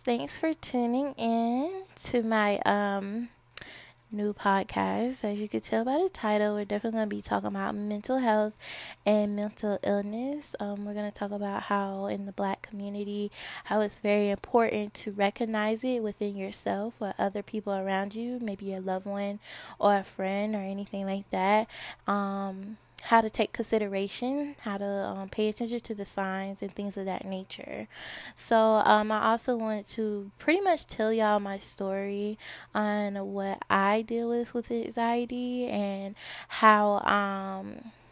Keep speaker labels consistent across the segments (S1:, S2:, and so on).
S1: Thanks for tuning in to my new podcast. As you can tell by the title, we're definitely going to be talking about mental health and mental illness. We're going to talk about how in the Black community, how it's very important to recognize it within yourself or other people around you, maybe your loved one or a friend or anything like that. How to take consideration, how to pay attention to the signs and things of that nature. So I also wanted to pretty much tell y'all my story on what I deal with anxiety and how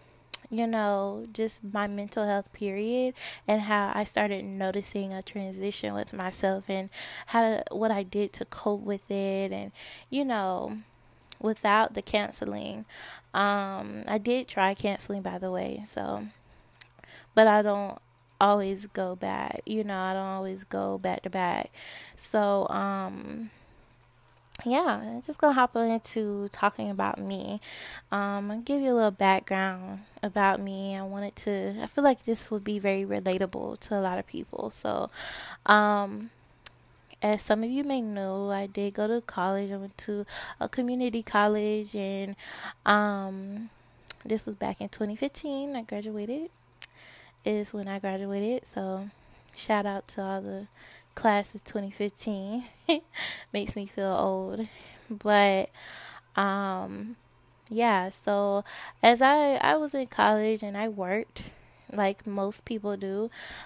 S1: just my mental health period and how I started noticing a transition with myself and what I did to cope with it and without the canceling. I did try canceling, by the way, but I don't always go back. I don't always go back to back. So, I'm just gonna hop into talking about me. I'll give you a little background about me. I feel like this would be very relatable to a lot of people. So, as some of you may know, I did go to college. I went to a community college, and this was back in 2015. I graduated. Is when I graduated. So, shout out to all the class of 2015. Makes me feel old, but So as I was in college and I worked like most people do.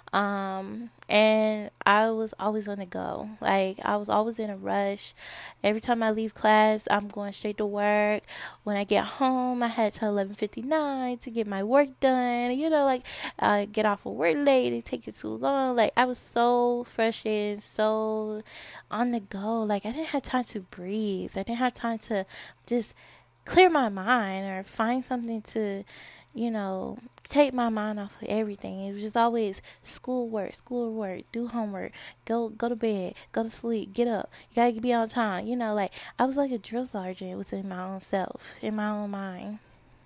S1: And I was always on the go. Like, I was always in a rush. Every time I leave class, I'm going straight to work. When I get home, I had till 11:59 to get my work done. Get off of work late. It takes too long. Like, I was so frustrated, so on the go. Like, I didn't have time to breathe. I didn't have time to just clear my mind or find something to take my mind off of everything. It was just always schoolwork, do homework, go to bed, go to sleep, get up. You gotta be on time. I was like a drill sergeant within my own self, in my own mind.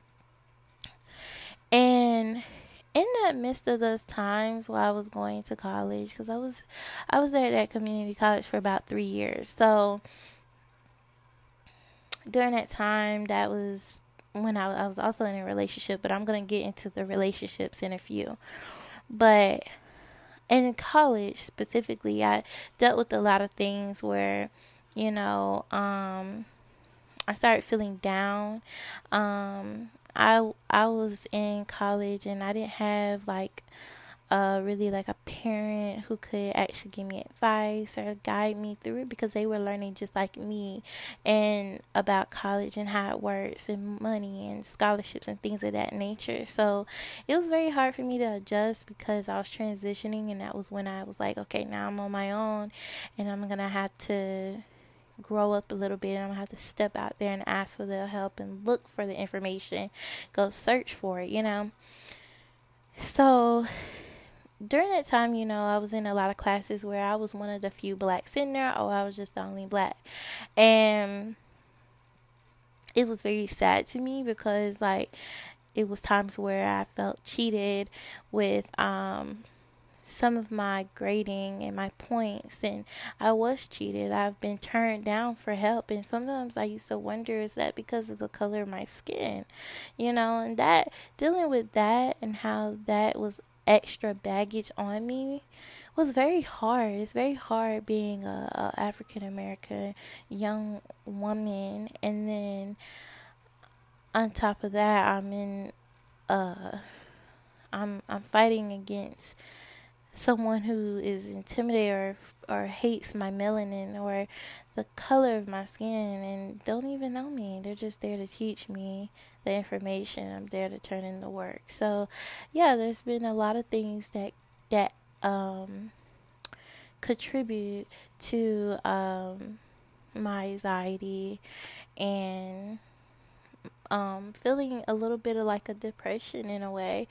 S1: And in that midst of those times while I was going to college, because I was there at that community college for about 3 years. So during that time, that was when I was also in a relationship, but I'm going to get into the relationships in a few. But in college specifically, I dealt with a lot of things where, I started feeling down. I was in college and I didn't have really like a parent who could actually give me advice or guide me through it, because they were learning just like me and about college and how it works and money and scholarships and things of that nature. So it was very hard for me to adjust because I was transitioning, and that was when I was like, okay, now I'm on my own and I'm gonna have to grow up a little bit. I'm gonna have to step out there and ask for their help and look for the information, go search for it. So during that time, I was in a lot of classes where I was one of the few blacks in there, or I was just the only black. And it was very sad to me because, it was times where I felt cheated with some of my grading and my points, and I was cheated. I've been turned down for help, and sometimes I used to wonder, is that because of the color of my skin? And that, dealing with that and how that was extra baggage on me was very hard. It's very hard being a African American young woman, and then on top of that, I'm fighting against someone who is intimidated or hates my melanin or the color of my skin and don't even know me. They're just there to teach me the information. I'm there to turn in the work. So there's been a lot of things that contribute to my anxiety and feeling a little bit of like a depression in a way.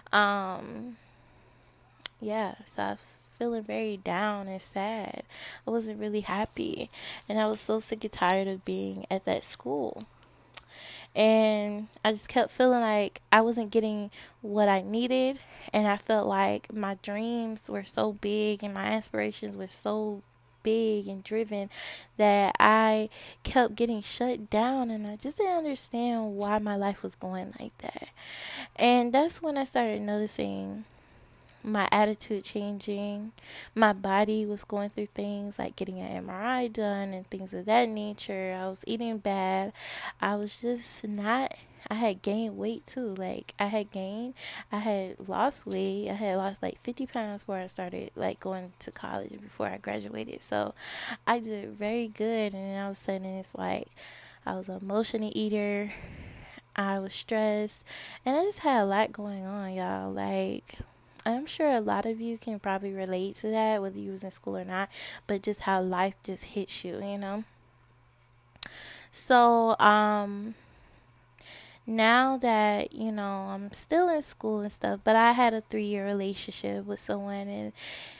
S1: So I was feeling very down and sad. I wasn't really happy, and I was so sick and tired of being at that school. And I just kept feeling like I wasn't getting what I needed, and I felt like my dreams were so big and my aspirations were so big and driven that I kept getting shut down, and I just didn't understand why my life was going like that. And that's when I started noticing my attitude changing. My body was going through things like getting an MRI done and things of that nature. I was eating bad. I was just not. I had gained weight too. Like I had lost weight. I had lost like 50 pounds before I started like going to college, before I graduated. So I did very good. And then all of a sudden it's like I was an emotional eater. I was stressed. And I just had a lot going on, y'all. Like, I'm sure a lot of you can probably relate to that, whether you was in school or not, but just how life just hits you, you know? So, now that, I'm still in school and stuff, but I had a 3-year relationship with someone, and,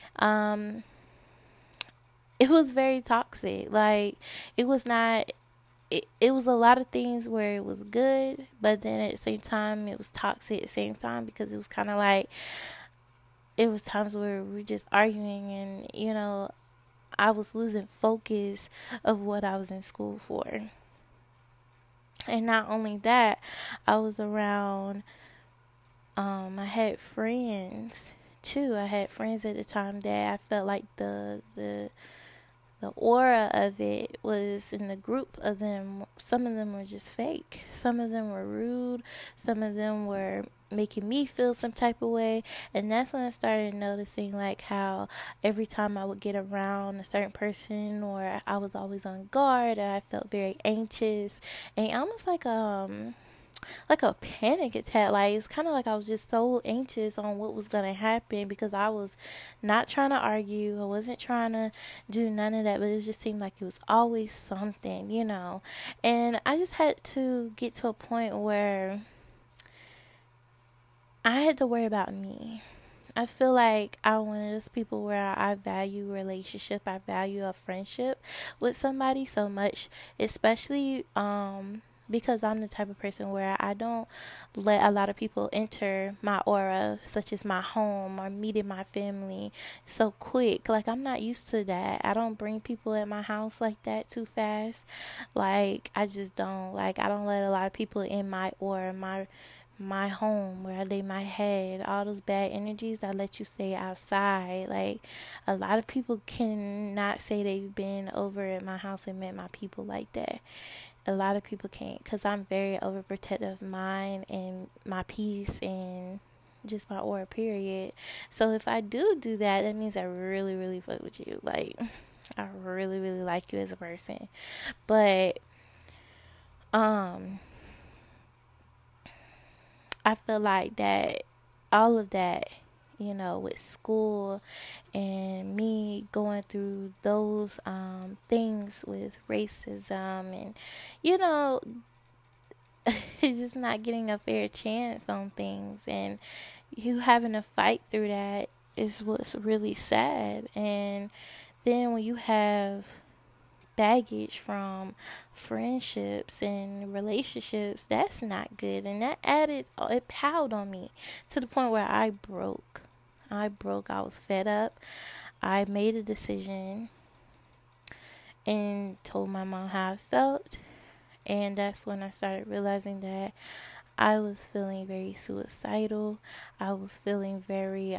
S1: it was very toxic. Like, it was not, it was a lot of things where it was good, but then at the same time, it was toxic at the same time, because it was kind of like, it was times where we were just arguing, and I was losing focus of what I was in school for. And not only that, I was around, I had friends too. I had friends at the time that I felt like the aura of it was in the group of them. Some of them were just fake. Some of them were rude. Some of them were making me feel some type of way. And that's when I started noticing like how every time I would get around a certain person, or I was always on guard, I felt very anxious and almost like a panic attack. Like, it's kind of like I was just so anxious on what was going to happen, because I was not trying to argue. I wasn't trying to do none of that, but it just seemed like it was always something, And I just had to get to a point where I had to worry about me. I feel like I'm one of those people where I value relationship. I value a friendship with somebody so much, especially because I'm the type of person where I don't let a lot of people enter my aura, such as my home or meeting my family, so quick. Like, I'm not used to that. I don't bring people at my house like that too fast. Like, I just don't. Like, I don't let a lot of people in my aura, my home, where I lay my head. All those bad energies, I let you stay outside. Like, a lot of people cannot say they've been over at my house and met my people like that. A lot of people can't, because I'm very overprotective of mine and my peace and just my aura, period. So if I do that, that means I really, really fuck with you. Like, I really, really like you as a person. But I feel like that all of that, with school and me going through those things with racism and, just not getting a fair chance on things, and you having to fight through that is what's really sad. And then when you have baggage from friendships and relationships, that's not good. And that it piled on me to the point where I broke. I was fed up. I made a decision and told my mom how I felt. And that's when I started realizing that I was feeling very suicidal. I was feeling very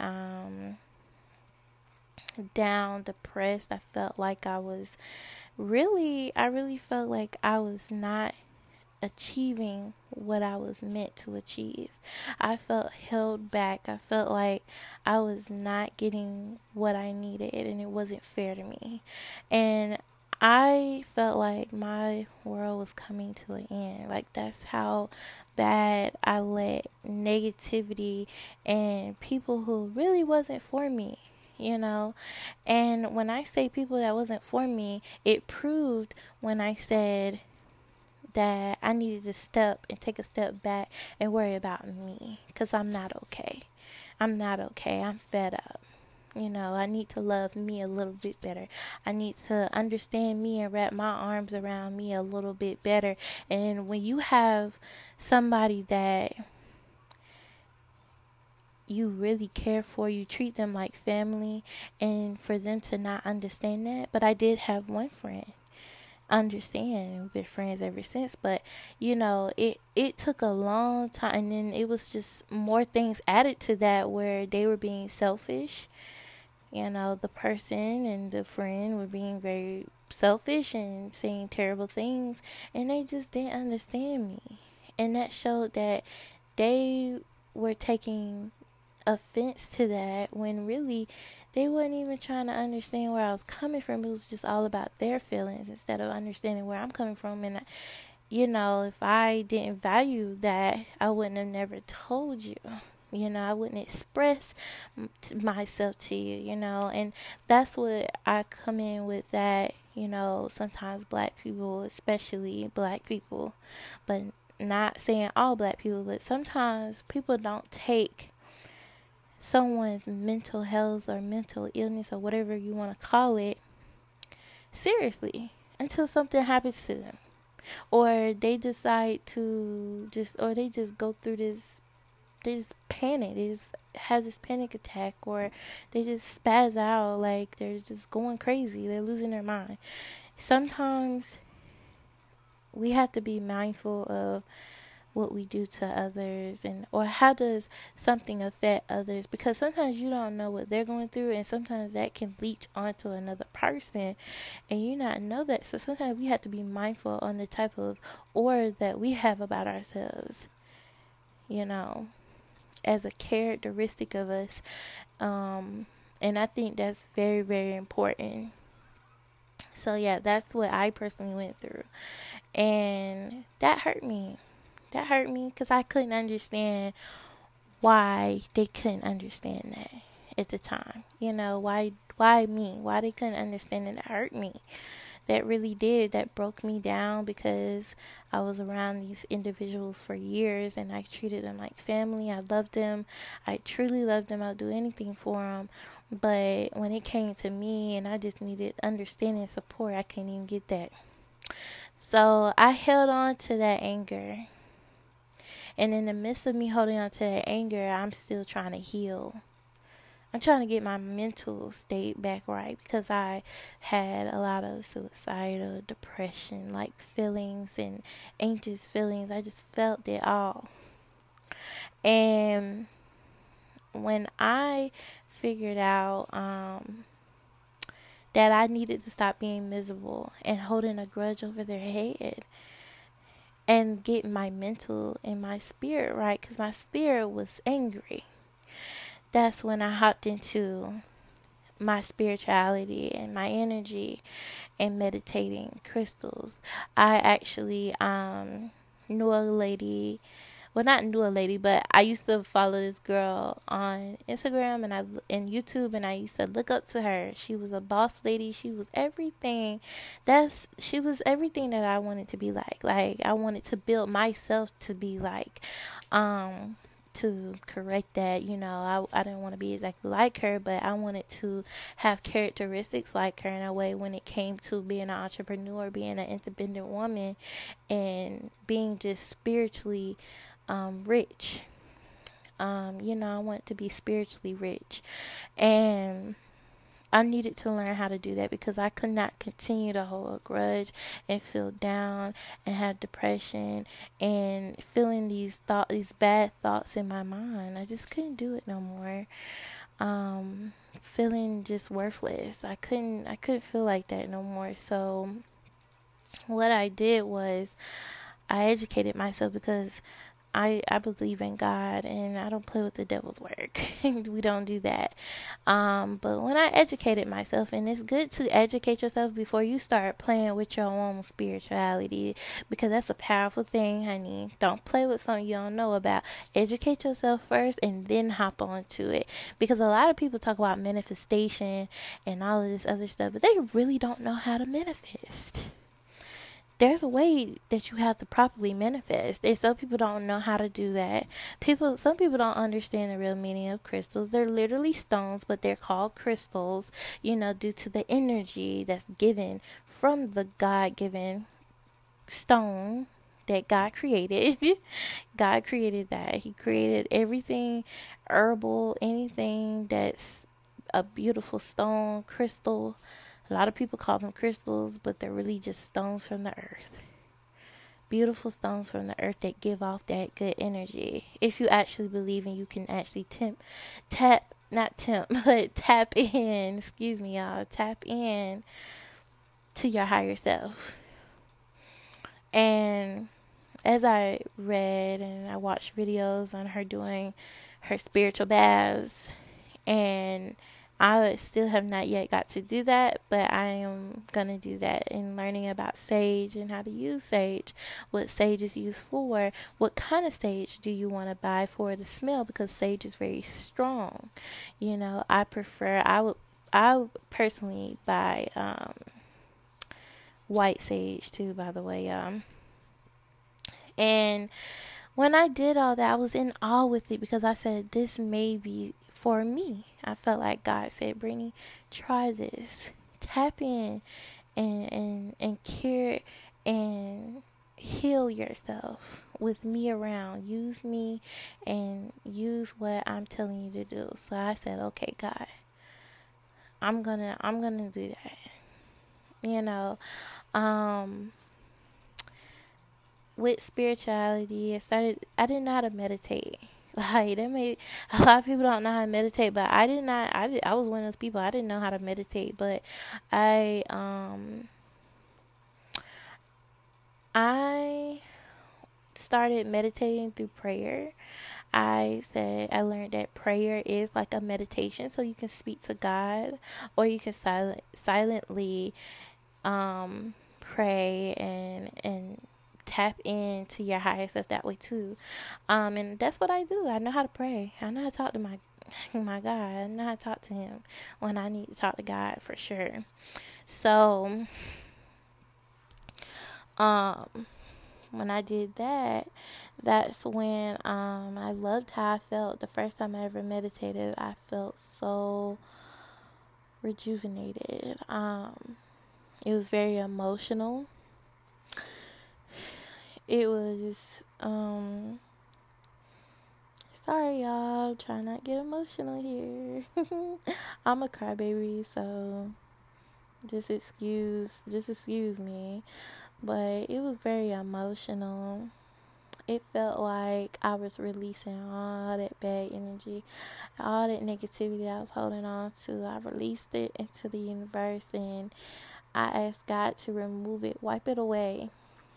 S1: down, depressed. I felt like I really felt like I was not achieving what I was meant to achieve. I felt held back. I felt like I was not getting what I needed, and it wasn't fair to me. And I felt like my world was coming to an end. Like, that's how bad I let negativity and people who really wasn't for me, And when I say people that wasn't for me, it proved when I said that I needed to take a step back and worry about me, because I'm not okay. I'm fed up. I need to love me a little bit better. I need to understand me and wrap my arms around me a little bit better. And when you have somebody that you really care for, you treat them like family, and for them to not understand that. But I did have one friend understand. We've been friends ever since, but it took a long time, and then it was just more things added to that where they were being selfish. The person and the friend were being very selfish and saying terrible things, and they just didn't understand me. And that showed that they were taking offense to that when really they weren't even trying to understand where I was coming from. It was just all about their feelings instead of understanding where I'm coming from. And if I didn't value that, I wouldn't have never told you. I wouldn't express myself to you, and that's what I come in with that, sometimes black people, especially black people, but not saying all black people, but sometimes people don't take someone's mental health or mental illness or whatever you want to call it seriously until something happens to them, or they decide to they just go through this, they just panic, they just have this panic attack, or they just spaz out, like they're just going crazy, they're losing their mind. Sometimes we have to be mindful of what we do to others, and or how does something affect others, because sometimes you don't know what they're going through, and sometimes that can leach onto another person and you not know that. So sometimes we have to be mindful on the type of aura that we have about ourselves, as a characteristic of us. And I think that's very, very important. So yeah, that's what I personally went through, and that hurt me. That hurt me because I couldn't understand why they couldn't understand that at the time. Why me? Why they couldn't understand it? It hurt me. That really did. That broke me down because I was around these individuals for years and I treated them like family. I loved them. I truly loved them. I'd do anything for them. But when it came to me and I just needed understanding and support, I couldn't even get that. So I held on to that anger. And in the midst of me holding on to that anger, I'm still trying to heal. I'm trying to get my mental state back right because I had a lot of suicidal depression, like feelings and anxious feelings. I just felt it all. And when I figured out that I needed to stop being miserable and holding a grudge over their head, and get my mental and my spirit right, because my spirit was angry. That's when I hopped into my spirituality and my energy and meditating crystals. I actually knew a lady. Well, not knew a lady, but I used to follow this girl on Instagram and YouTube, and I used to look up to her. She was a boss lady. She was everything. She was everything that I wanted to be like. Like I wanted to build myself to be like. To correct that, I didn't want to be exactly like her, but I wanted to have characteristics like her in a way when it came to being an entrepreneur, being an independent woman, and being just spiritually rich. I want to be spiritually rich, and I needed to learn how to do that because I could not continue to hold a grudge and feel down and have depression and feeling these bad thoughts in my mind. I just couldn't do it no more. Feeling just worthless. I couldn't feel like that no more. So what I did was I educated myself because I believe in God and I don't play with the devil's work. We don't do that. But when I educated myself, and it's good to educate yourself before you start playing with your own spirituality, because that's a powerful thing, honey. Don't play with something you don't know about. Educate yourself first and then hop onto it. Because a lot of people talk about manifestation and all of this other stuff, but they really don't know how to manifest. There's a way that you have to properly manifest, and some people don't know how to do that. Some people don't understand the real meaning of crystals. They're literally stones, but they're called crystals, due to the energy that's given from the God-given stone that God created. God created that. He created everything herbal, anything that's a beautiful stone, crystal. A lot of people call them crystals, but they're really just stones from the earth. Beautiful stones from the earth that give off that good energy. If you actually believe and you can actually tap in, excuse me, y'all, tap in to your higher self. And as I read and I watched videos on her doing her spiritual baths, and I still have not yet got to do that, but I am going to do that in learning about sage and how to use sage, what sage is used for, what kind of sage do you want to buy for the smell, because sage is very strong. You know, I would personally buy white sage too, by the way. And when I did all that, I was in awe with it because I said, this may be for me. I felt like God said, Brittany, try this. Tap in and cure and heal yourself with me around. Use me and use what I'm telling you to do. So I said, okay, God, I'm gonna do that. You know, with spirituality, I didn't know how to meditate. Like, that made a lot of people don't know how to meditate, but I was one of those people. I didn't know how to meditate, but I started meditating through prayer. I learned that prayer is like a meditation, so you can speak to God, or you can silently pray and tap into your higher self that way too. And that's what I do. I know how to pray. I know how to talk to my God. I know how to talk to him when I need to talk to God, for sure. So when I did that, that's when I loved how I felt. The first time I ever meditated, I felt so rejuvenated. It was very emotional. It was sorry y'all, try not to get emotional here. I'm a crybaby, so just excuse me. But it was very emotional. It felt like I was releasing all that bad energy, all that negativity I was holding on to. I released it into the universe, and I asked God to remove it, wipe it away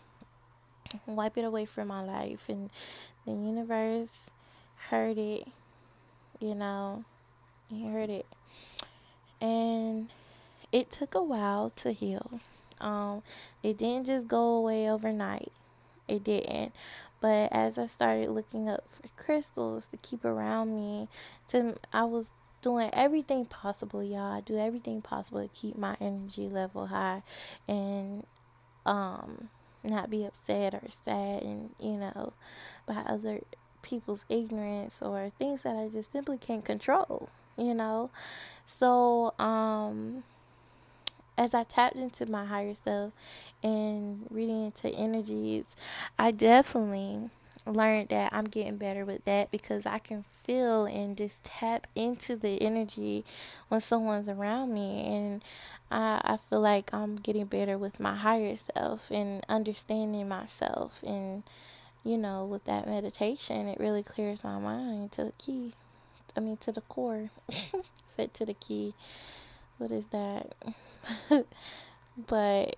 S1: from my life. And the universe heard it, you know, he heard it. And it took a while to heal. It didn't just go away overnight. It didn't. But as I started looking up for crystals to keep around me, I was doing everything possible, y'all. I do everything possible to keep my energy level high and not be upset or sad, and by other people's ignorance or things that I just simply can't control. So as I tapped into my higher self and reading into energies, I definitely learned that I'm getting better with that, because I can feel and just tap into the energy when someone's around me. And I feel like I'm getting better with my higher self and understanding myself. And, with that meditation, it really clears my mind to the core. Said to the key. What is that? But,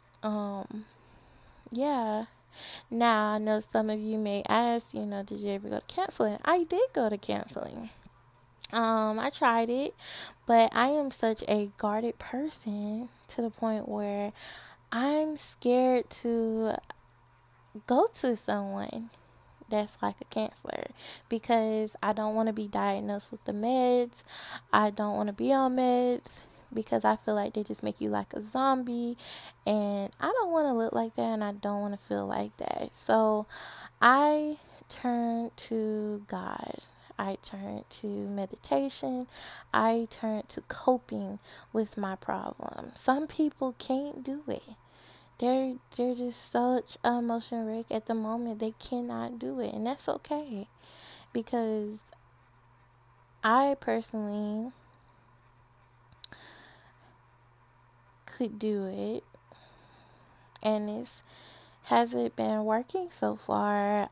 S1: yeah. Now, I know some of you may ask, did you ever go to counseling? I did go to counseling. I tried it, but I am such a guarded person to the point where I'm scared to go to someone that's like a counselor, because I don't want to be diagnosed with the meds. I don't want to be on meds, because I feel like they just make you like a zombie, and I don't want to look like that, and I don't want to feel like that. So I turned to God. I turned to meditation. I turned to coping with my problem. Some people can't do it. they're just such an emotion wreck at the moment. They cannot do it, and that's okay, because I personally could do it, and it's hasn't been working so far.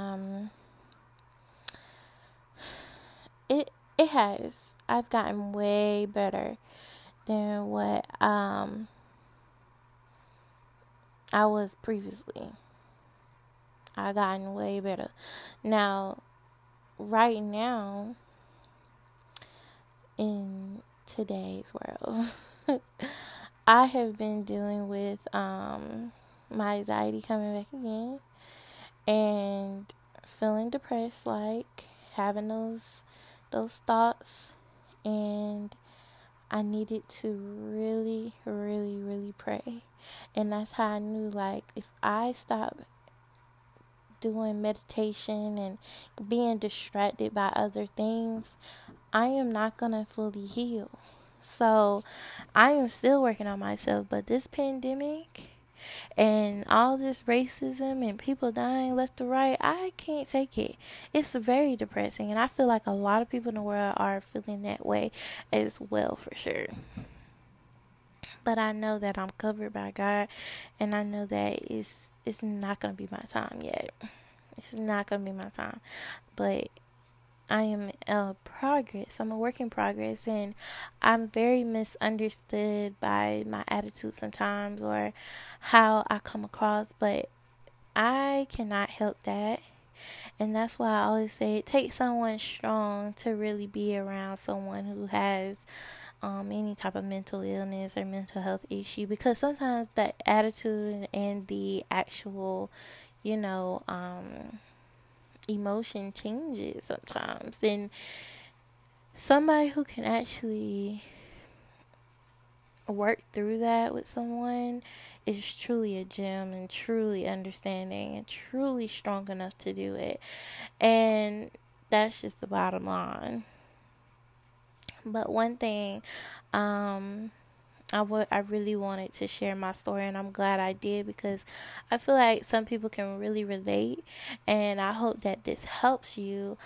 S1: It has. I've gotten way better than what I was previously. I gotten way better. Now, right now, in today's world, I have been dealing with my anxiety coming back again, and feeling depressed, like having those thoughts, and I needed to really, really, really pray. And that's how I knew, like, if I stop doing meditation and being distracted by other things, I am not going to fully heal. So I am still working on myself, but this pandemic and all this racism and people dying left to right, I can't take it. It's very depressing, and I feel like a lot of people in the world are feeling that way as well, for sure. But I know that I'm covered by God, and I know that it's not gonna be my time yet. It's not gonna be my time, but I am progress. I'm a work in progress, and I'm very misunderstood by my attitude sometimes, or how I come across, but I cannot help that. And that's why I always say it takes someone strong to really be around someone who has any type of mental illness or mental health issue, because sometimes that attitude and the actual, you know, emotion changes sometimes. And somebody who can actually work through that with someone is truly a gem, and truly understanding, and truly strong enough to do it. And that's just the bottom line. But one thing, I really wanted to share my story, and I'm glad I did, because I feel like some people can really relate, and I hope that this helps you.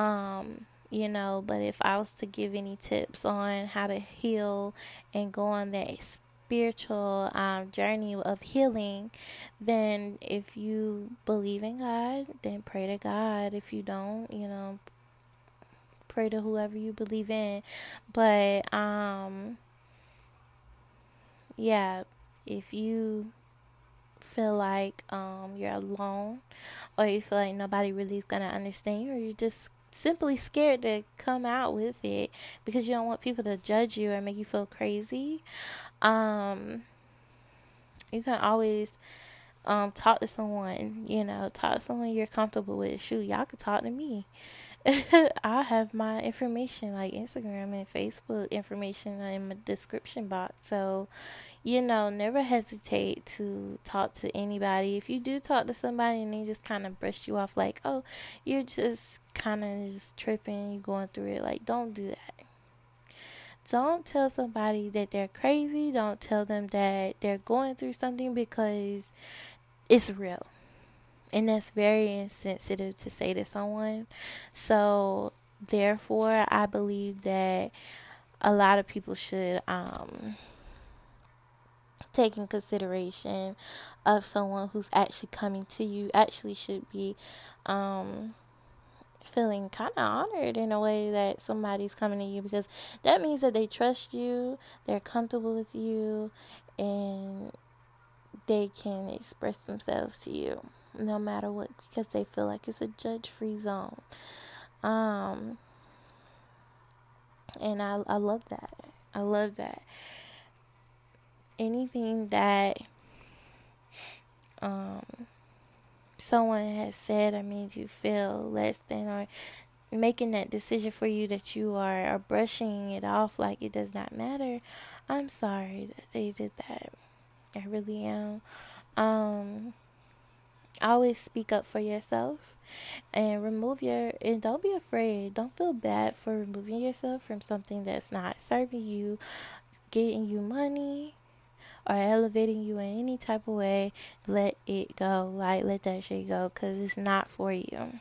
S1: But if I was to give any tips on how to heal and go on that spiritual journey of healing, then if you believe in God, then pray to God. If you don't, pray to whoever you believe in. But yeah, if you feel like you're alone, or you feel like nobody really is gonna understand you, or you're just simply scared to come out with it because you don't want people to judge you or make you feel crazy, you can always talk to someone. Talk to someone you're comfortable with. Shoot, y'all could talk to me. I have my information, like Instagram and Facebook information, in my description box. So, never hesitate to talk to anybody. If you do talk to somebody and they just kind of brush you off, like, oh, you're just kind of just tripping, you're going through it, like, don't do that. Don't tell somebody that they're crazy. Don't tell them that they're going through something, because it's real. And that's very insensitive to say to someone. So, therefore, I believe that a lot of people should take in consideration of someone who's actually coming to you, actually should be feeling kind of honored in a way that somebody's coming to you, because that means that they trust you, they're comfortable with you, and they can express themselves to you no matter what, because they feel like it's a judge-free zone. And I love that. I love that. Anything that someone has said or made you feel less than, or making that decision for you that you are brushing it off like it does not matter, I'm sorry that they did that. I really am. Always speak up for yourself, and and don't be afraid. Don't feel bad for removing yourself from something that's not serving you, getting you money, or elevating you in any type of way, let it go. Like, let that shit go, because it's not for you.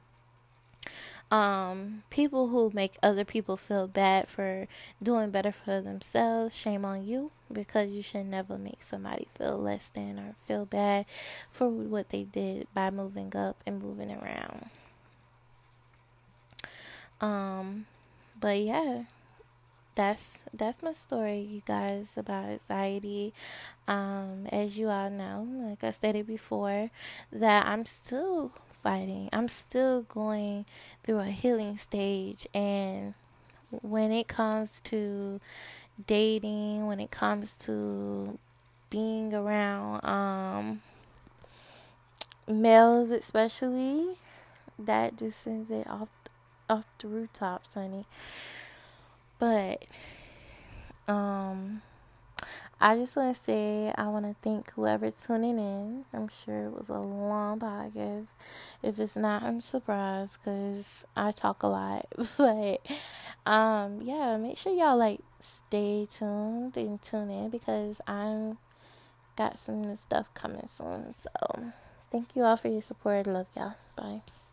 S1: People who make other people feel bad for doing better for themselves, shame on you, because you should never make somebody feel less than or feel bad for what they did by moving up and moving around. But yeah, that's my story, you guys, about anxiety. As you all know, like I stated before, that I'm still fighting. I'm still going through a healing stage, and when it comes to dating, when it comes to being around males especially, that just sends it off the rooftops, honey. But I just want to say I want to thank whoever's tuning in. I'm sure it was a long podcast. If it's not, I'm surprised because I talk a lot. But yeah, make sure y'all like stay tuned and tune in, because I'm got some new stuff coming soon. So thank you all for your support. Love y'all. Bye.